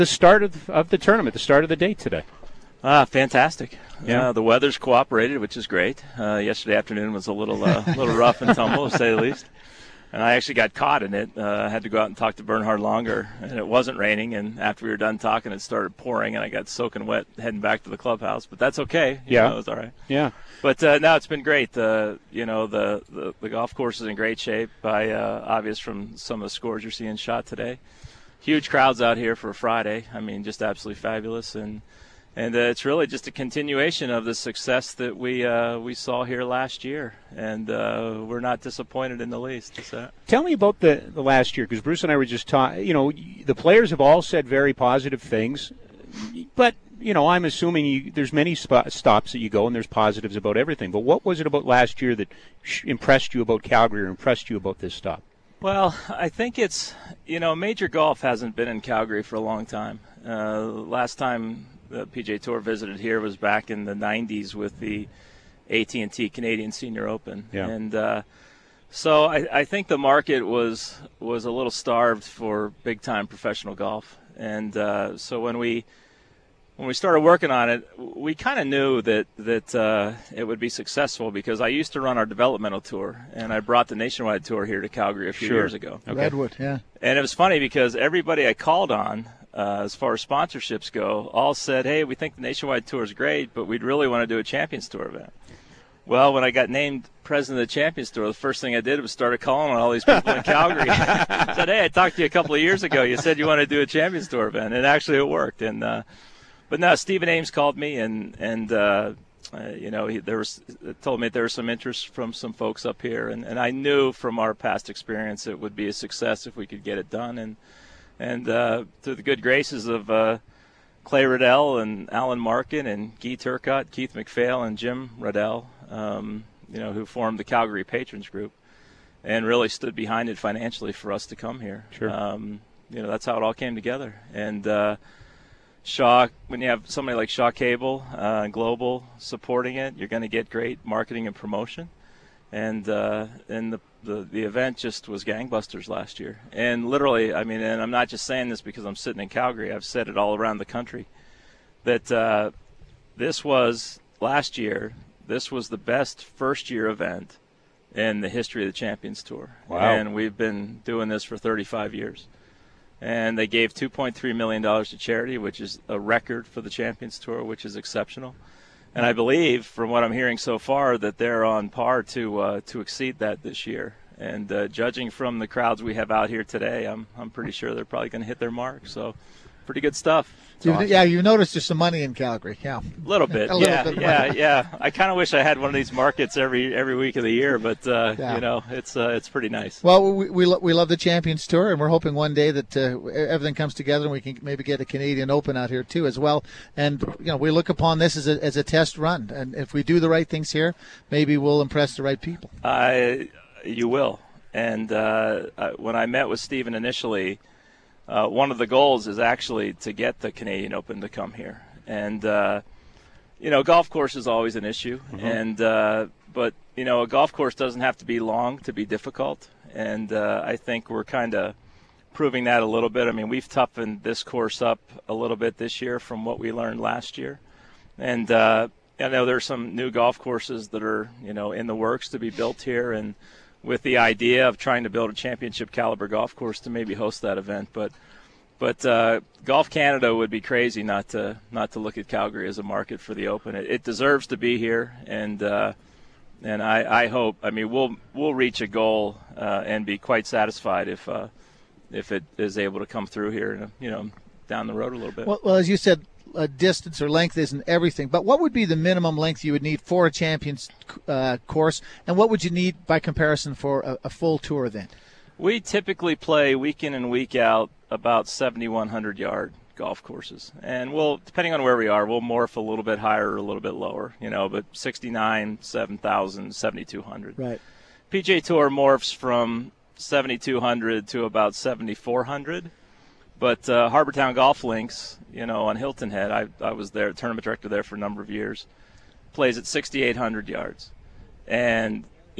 The start of the tournament, the start of the day today. Fantastic. Yeah. The weather's cooperated, which is great. Yesterday afternoon was a little rough and tumble, to say the least. And I actually got caught in it. I had to go out and talk to Bernhard Langer, and it wasn't raining. And after we were done talking, it started pouring, and I got soaking wet heading back to the clubhouse. But that's okay. You know, it was all right. Yeah. But no, it's been great. The golf course is in great shape, obvious from some of the scores you're seeing shot today. Huge crowds out here for a Friday. I mean, just absolutely fabulous. And it's really just a continuation of the success that we saw here last year, and we're not disappointed in the least. Tell me about the last year, because Bruce and I were just talking. You know, the players have all said very positive things, but you know, I'm assuming there's many stops that you go, and there's positives about everything. But what was it about last year that impressed you about Calgary or impressed you about this stop? Well, I think it's, major golf hasn't been in Calgary for a long time. Last time the PGA Tour visited here was back in the 90s with the AT&T Canadian Senior Open. Yeah. And so I think the market was a little starved for big-time professional golf. And so when we started working on it, we kind of knew that it would be successful, because I used to run our developmental tour, and I brought the Nationwide Tour here to Calgary a few years ago. Okay. Redwood, yeah. And it was funny because everybody I called on, as far as sponsorships go, all said, hey, we think the Nationwide Tour is great, but we'd really want to do a Champions Tour event. Well, when I got named president of the Champions Tour, the first thing I did was started calling on all these people in Calgary. I said, hey, I talked to you a couple of years ago. You said you want to do a Champions Tour event, and actually it worked. And but no, Stephen Ames called me, and he told me there was some interest from some folks up here, and I knew from our past experience it would be a success if we could get it done. And through the good graces of Clay Riddell and Alan Markin and Guy Turcotte, Keith McPhail, and Jim Riddell, who formed the Calgary Patrons Group and really stood behind it financially for us to come here. Sure. That's how it all came together. And Shaw, when you have somebody like Shaw Cable and Global supporting it, you're going to get great marketing and promotion. And the event just was gangbusters last year. And literally, I mean, and I'm not just saying this because I'm sitting in Calgary. I've said it all around the country, that this was last year. This was the best first-year event in the history of the Champions Tour. Wow. And we've been doing this for 35 years. And they gave $2.3 million to charity, which is a record for the Champions Tour, which is exceptional. And I believe, from what I'm hearing so far, that they're on par to exceed that this year. And judging from the crowds we have out here today, I'm pretty sure they're probably going to hit their mark. So, pretty good stuff. Awesome. Yeah, you noticed there's some money in Calgary. Yeah, a little bit. Yeah. I kind of wish I had one of these markets every week of the year, but it's pretty nice. Well, we love the Champions Tour, and we're hoping one day that everything comes together and we can maybe get a Canadian Open out here too as well. And we look upon this as a test run, and if we do the right things here, maybe we'll impress the right people. You will. And when I met with Stephen initially, one of the goals is actually to get the Canadian Open to come here. And, golf course is always an issue. Mm-hmm. But a golf course doesn't have to be long to be difficult. And I think we're kind of proving that a little bit. I mean, we've toughened this course up a little bit this year from what we learned last year. And I know there's some new golf courses that are, in the works to be built here, and with the idea of trying to build a championship caliber golf course to maybe host that event. But Golf Canada would be crazy not to look at Calgary as a market for the Open. It deserves to be here, and I hope. I mean, we'll reach a goal and be quite satisfied if it is able to come through here, down the road a little bit. Well, as you said, distance or length isn't everything, but what would be the minimum length you would need for a Champions course, and what would you need by comparison for a full tour event? We typically play week in and week out about 7,100-yard golf courses, and depending on where we are, we'll morph a little bit higher or a little bit lower, but 69, 7,000, 7,200. Right. PGA Tour morphs from 7,200 to about 7,400. But Harbortown Golf Links, on Hilton Head, I was there, tournament director there for a number of years, plays at 6,800 yards. And,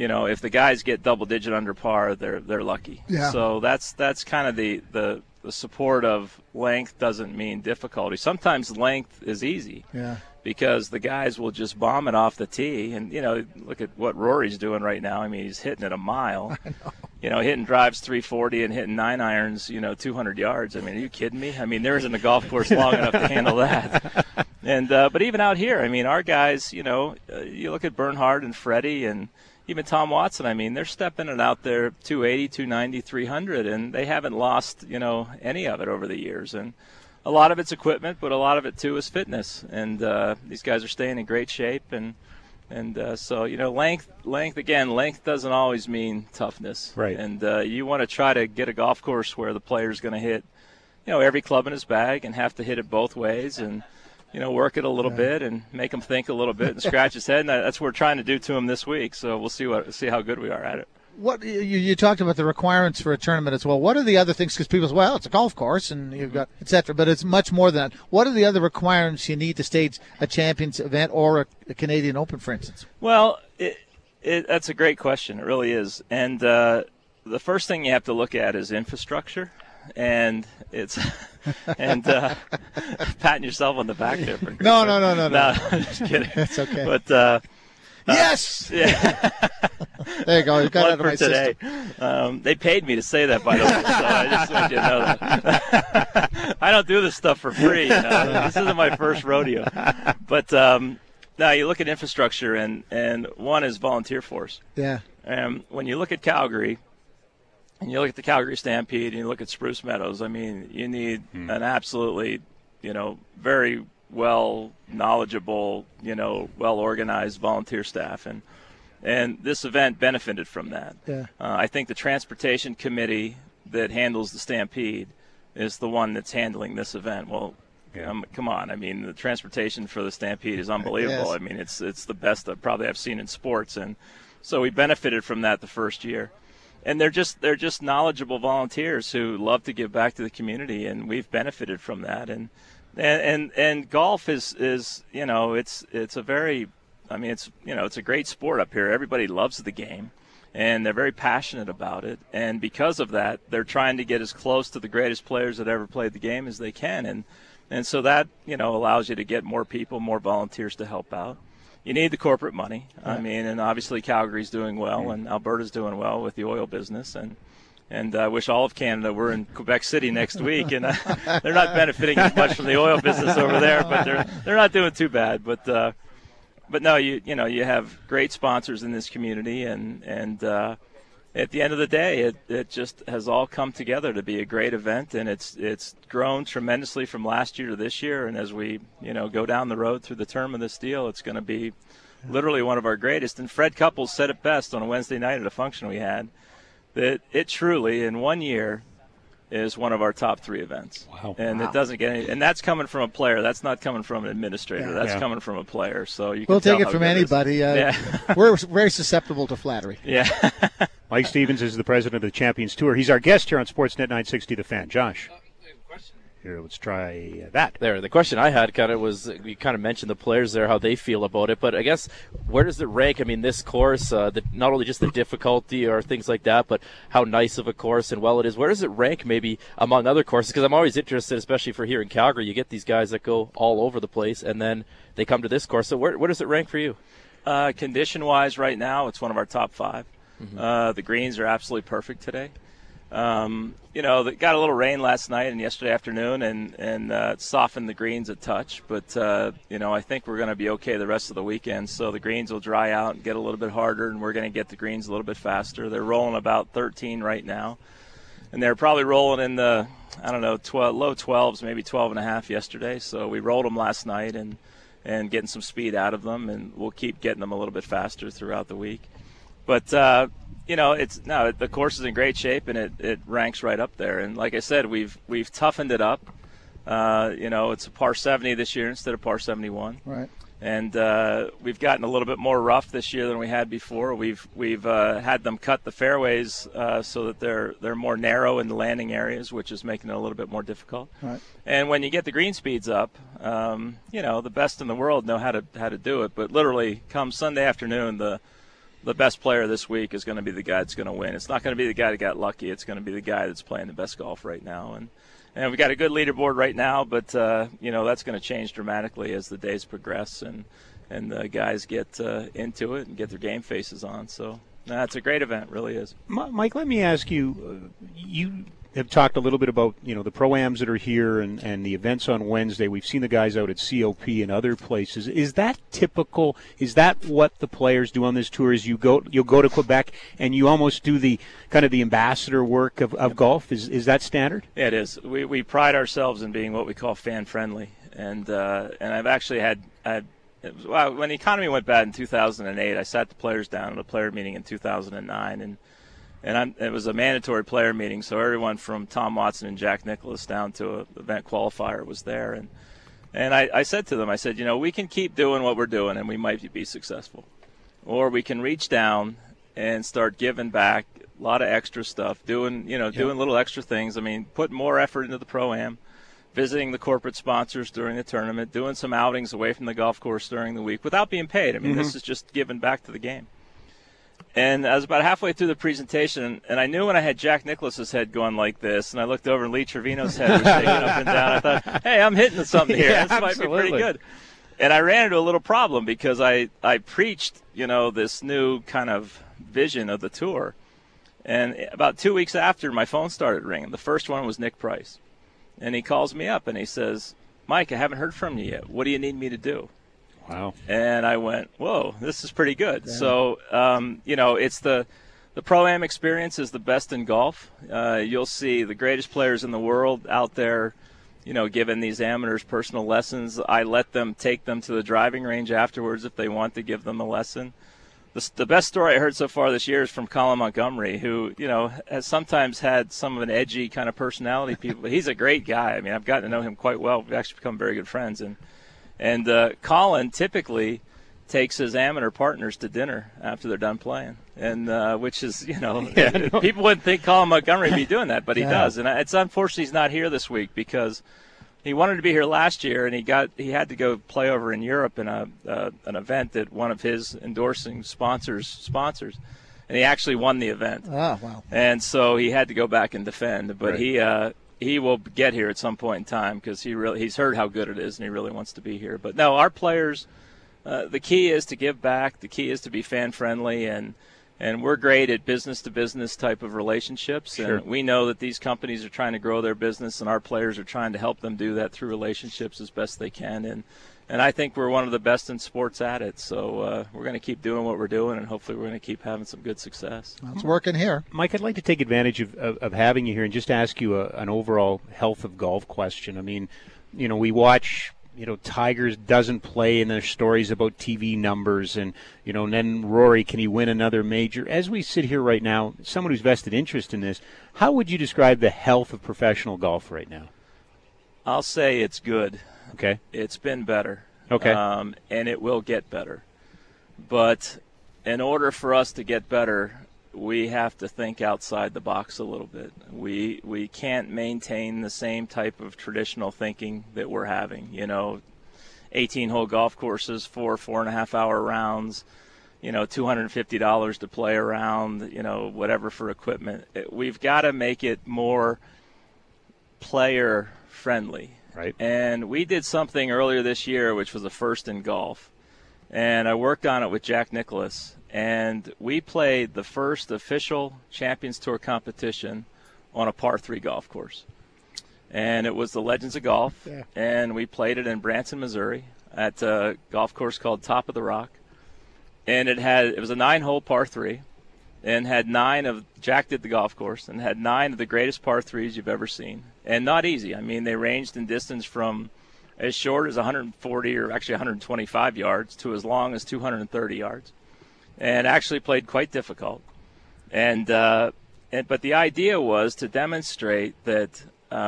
if the guys get double-digit under par, they're lucky. Yeah. So that's kind of the support of length doesn't mean difficulty. Sometimes length is easy. Yeah. Because the guys will just bomb it off the tee. And, look at what Rory's doing right now. I mean, he's hitting it a mile. I know. Hitting drives 340 and hitting 9 irons, 200 yards. I mean, are you kidding me? I mean, there isn't a golf course long enough to handle that. And but even out here, I mean, our guys, you look at Bernhard and Freddie and even Tom Watson, I mean, they're stepping it out there 280, 290, 300, and they haven't lost, any of it over the years. And a lot of it's equipment, but a lot of it, too, is fitness. And these guys are staying in great shape. And so, length doesn't always mean toughness. Right. And you want to try to get a golf course where the player's going to hit, every club in his bag and have to hit it both ways and, work it a little bit and make him think a little bit and scratch his head. And that's what we're trying to do to him this week. So we'll see how good we are at it. What you talked about the requirements for a tournament as well. What are the other things? Because people say, well, it's a golf course and you've got et cetera, but it's much more than that. What are the other requirements you need to stage a Champions event or a Canadian Open, for instance? Well, that's a great question. It really is. And the first thing you have to look at is infrastructure. And it's patting yourself on the back there. No. No, I'm just kidding. It's okay. But yes. Yeah. There you go. You got it out of my today. system. They paid me to say that, by the way, so I just want you to know that. I don't do this stuff for free. This isn't my first rodeo. But now you look at infrastructure, and one is volunteer force. Yeah. When you look at Calgary, and you look at the Calgary Stampede, and you look at Spruce Meadows, I mean, you need an absolutely, very well knowledgeable, well organized volunteer staff, and this event benefited from that. Yeah. I think the transportation committee that handles the Stampede is the one that's handling this event. Well, come on, I mean, the transportation for the Stampede is unbelievable. Yes. I mean, it's the best that probably I've seen in sports, and so we benefited from that the first year. And they're just knowledgeable volunteers who love to give back to the community, and we've benefited from that. And golf is it's a very, I mean, it's a great sport up here. Everybody loves the game, and they're very passionate about it. And because of that, they're trying to get as close to the greatest players that ever played the game as they can. And so that allows you to get more people, more volunteers to help out. You need the corporate money. I mean, and obviously Calgary's doing well, and Alberta's doing well with the oil business, and I wish all of Canada were in Quebec City next week, and they're not benefiting as much from the oil business over there, but they're not doing too bad. But no, you have great sponsors in this community, and at the end of the day, it just has all come together to be a great event, and it's grown tremendously from last year to this year. And as we go down the road through the term of this deal, it's going to be literally one of our greatest. And Fred Couples said it best on a Wednesday night at a function we had, that it truly, in 1 year, is one of our top 3 events. Wow. And it doesn't get any, and that's coming from a player. That's not coming from an administrator. Yeah. That's Yeah. coming from a player. So you can We'll take tell it how from good it is. anybody. We're very susceptible to flattery. Yeah. Mike Stevens is the president of the Champions Tour. He's our guest here on Sportsnet 960 The Fan. Josh. Here, let's try that. There, the question I had was, you kind of mentioned the players there, how they feel about it, but I guess, where does it rank? I mean, this course, not only just the difficulty or things like that, but how nice of a course and well it is. Where does it rank maybe among other courses? Because I'm always interested, especially for here in Calgary, you get these guys that go all over the place, and then they come to this course. So where does it rank for you? Condition-wise right now, it's one of our top 5. Mm-hmm. The greens are absolutely perfect today. They got a little rain last night and yesterday afternoon, and it softened the greens a touch. But I think we're going to be okay the rest of the weekend. So the greens will dry out and get a little bit harder, and we're going to get the greens a little bit faster. They're rolling about 13 right now, and they're probably rolling in the low 12s, maybe 12.5 yesterday. So we rolled them last night and getting some speed out of them, and we'll keep getting them a little bit faster throughout the week. But the course is in great shape, and it ranks right up there. And like I said, we've toughened it up. It's a par 70 this year instead of par 71. Right. And we've gotten a little bit more rough this year than we had before. We've had them cut the fairways so that they're more narrow in the landing areas, which is making it a little bit more difficult. Right. And when you get the green speeds up, the best in the world know how to do it. But literally, come Sunday afternoon, the the best player this week is going to be the guy that's going to win. It's not going to be the guy that got lucky. It's going to be the guy that's playing the best golf right now. And we've got a good leaderboard right now, but that's going to change dramatically as the days progress and the guys get into it and get their game faces on. So it's a great event, really is. Mike, let me ask you. You have talked a little bit about the pro-ams that are here and the events on Wednesday. We've seen the guys out at COP and other places. Is that typical? Is that what the players do on this tour? Is you'll go to Quebec and you almost do the kind of the ambassador work of golf? Is that standard? Yeah, it is. We pride ourselves in being what we call fan friendly, and I've actually had. When the economy went bad in 2008, I sat the players down at a player meeting in 2009, and it was a mandatory player meeting, so everyone from Tom Watson and Jack Nicklaus down to an event qualifier was there. And I said to them, I said, we can keep doing what we're doing and we might be successful. Or we can reach down and start giving back a lot of extra stuff, doing little extra things. I mean, put more effort into the Pro-Am, visiting the corporate sponsors during the tournament, doing some outings away from the golf course during the week without being paid. I mean, This is just giving back to the game. And I was about halfway through the presentation, and I knew when I had Jack Nicklaus's head going like this, and I looked over and Lee Trevino's head was shaking up and down. I thought, hey, I'm hitting something here. Yeah, this might be pretty good. And I ran into a little problem because I preached, this new kind of vision of the tour. And about 2 weeks after, my phone started ringing. The first one was Nick Price. And he calls me up and he says, Mike, I haven't heard from you yet. What do you need me to do? Wow. And I went, whoa, this is pretty good. Yeah. So, it's the Pro-Am experience is the best in golf. You'll see the greatest players in the world out there, giving these amateurs personal lessons. I let them take them to the driving range afterwards if they want to give them a lesson. The best story I heard so far this year is from Colin Montgomery, who, has sometimes had some of an edgy kind of personality. But he's a great guy. I mean, I've gotten to know him quite well. We've actually become very good friends. And Colin typically takes his amateur partners to dinner after they're done playing, and which is, people wouldn't think Colin Montgomery would be doing that, but he does. And it's unfortunate he's not here this week because he wanted to be here last year, and he had to go play over in Europe in an event that one of his endorsing sponsors, and he actually won the event. Oh, wow! And so he had to go back and defend, but He will get here at some point in time because he's heard how good it is and he really wants to be here. But no, our players, the key is to give back. The key is to be fan friendly, and we're great at business to business type of relationships. Sure. And we know that these companies are trying to grow their business, and our players are trying to help them do that through relationships as best they can. And I think we're one of the best in sports at it. So we're going to keep doing what we're doing, and hopefully we're going to keep having some good success. It's working here. Mike, I'd like to take advantage of having you here and just ask you an overall health of golf question. I mean, we watch, Tigers doesn't play, and there's stories about TV numbers, and, and then Rory, can he win another major? As we sit here right now, someone who's vested interest in this, how would you describe the health of professional golf right now? I'll say it's good. Okay. It's been better. Okay. And it will get better. But in order for us to get better, we have to think outside the box a little bit. We can't maintain the same type of traditional thinking that we're having. 18-hole golf courses, 4.5 hour rounds, $250 to play around, whatever for equipment. We've got to make it more player friendly. Right. And we did something earlier this year, which was a first in golf. And I worked on it with Jack Nicklaus. And we played the first official Champions Tour competition on a par 3 golf course. And it was the Legends of Golf. Yeah. And we played it in Branson, Missouri at a golf course called Top of the Rock. And it was a 9-hole par 3. And had Jack did the golf course, and had 9 of the greatest par 3s you've ever seen. And not easy. I mean, they ranged in distance from as short as 140 or actually 125 yards to as long as 230 yards. And actually played quite difficult. But the idea was to demonstrate that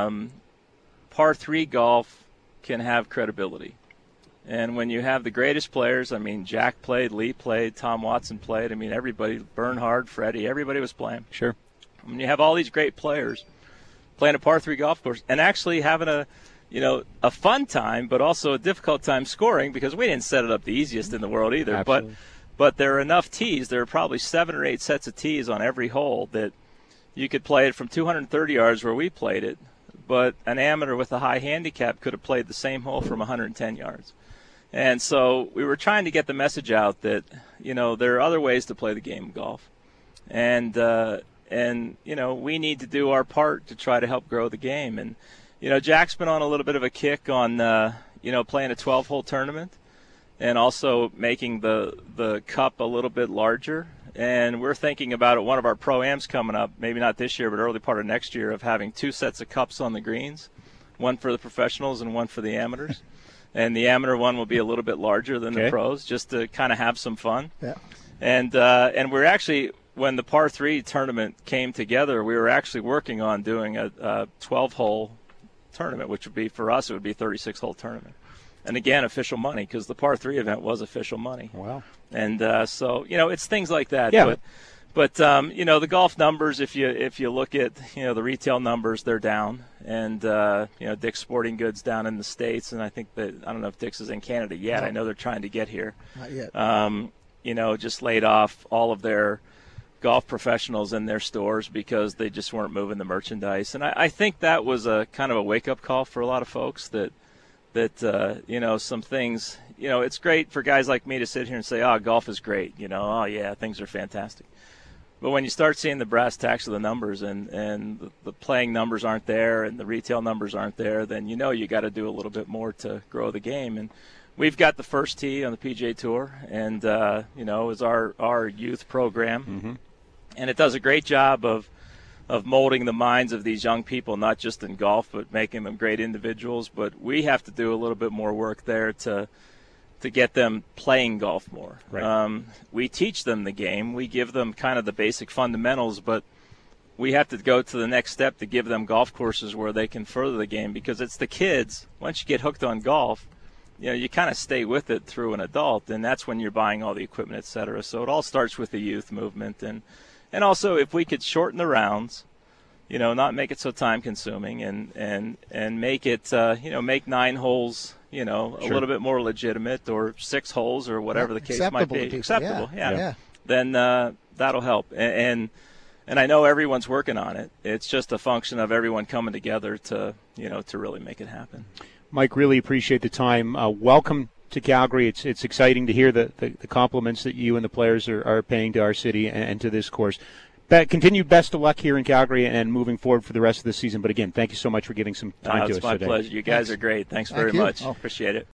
par 3 golf can have credibility. And when you have the greatest players, I mean, Jack played, Lee played, Tom Watson played. I mean, everybody, Bernhard, Freddie, everybody was playing. Sure. When you have all these great players playing a par 3 golf course and actually having a fun time, but also a difficult time scoring because we didn't set it up the easiest in the world either. Absolutely. But there are enough tees. There are probably 7 or 8 sets of tees on every hole that you could play it from 230 yards where we played it, but an amateur with a high handicap could have played the same hole from 110 yards. And so we were trying to get the message out that, there are other ways to play the game of golf. And we need to do our part to try to help grow the game. And, Jack's been on a little bit of a kick on, playing a 12-hole tournament and also making the cup a little bit larger. And we're thinking about one of our Pro-Ams coming up, maybe not this year, but early part of next year, of having 2 sets of cups on the greens, one for the professionals and one for the amateurs. And the amateur one will be a little bit larger than the pros, just to kind of have some fun. Yeah. And we're actually, when the par 3 tournament came together, we were actually working on doing a 12-hole tournament, which would be, for us, it would be a 36-hole tournament. And again, official money, because the par 3 event was official money. Wow. And so, it's things like that. Yeah. But the golf numbers, if you look at, the retail numbers, they're down. And, Dick's Sporting Goods down in the States, and I think that, I don't know if Dick's is in Canada yet. No. I know they're trying to get here. Not yet. Just laid off all of their golf professionals in their stores because they just weren't moving the merchandise. And I think that was a kind of a wake-up call for a lot of folks that some things, it's great for guys like me to sit here and say, golf is great, oh yeah, things are fantastic. But when you start seeing the brass tacks of the numbers and the playing numbers aren't there and the retail numbers aren't there, then you got to do a little bit more to grow the game. And we've got the first tee on the PGA Tour, and is our youth program, mm-hmm. and it does a great job of molding the minds of these young people, not just in golf, but making them great individuals. But we have to do a little bit more work there to get them playing golf more. Right. We teach them the game. We give them kind of the basic fundamentals, but we have to go to the next step to give them golf courses where they can further the game, because it's the kids. Once you get hooked on golf, you kind of stay with it through an adult, and that's when you're buying all the equipment, et cetera. So it all starts with the youth movement. And also, if we could shorten the rounds, not make it so time-consuming, and make it, make 9 holes, a little bit more legitimate, or 6 holes, or whatever the case might be. Acceptable, yeah. Then that'll help. And I know everyone's working on it. It's just a function of everyone coming together to really make it happen. Mike, really appreciate the time. Welcome to Calgary. It's exciting to hear the compliments that you and the players are paying to our city and to this course. Continued best of luck here in Calgary and moving forward for the rest of the season. But again, thank you so much for giving some time to us today. It's my pleasure. You guys are great. Thanks very much. Appreciate it.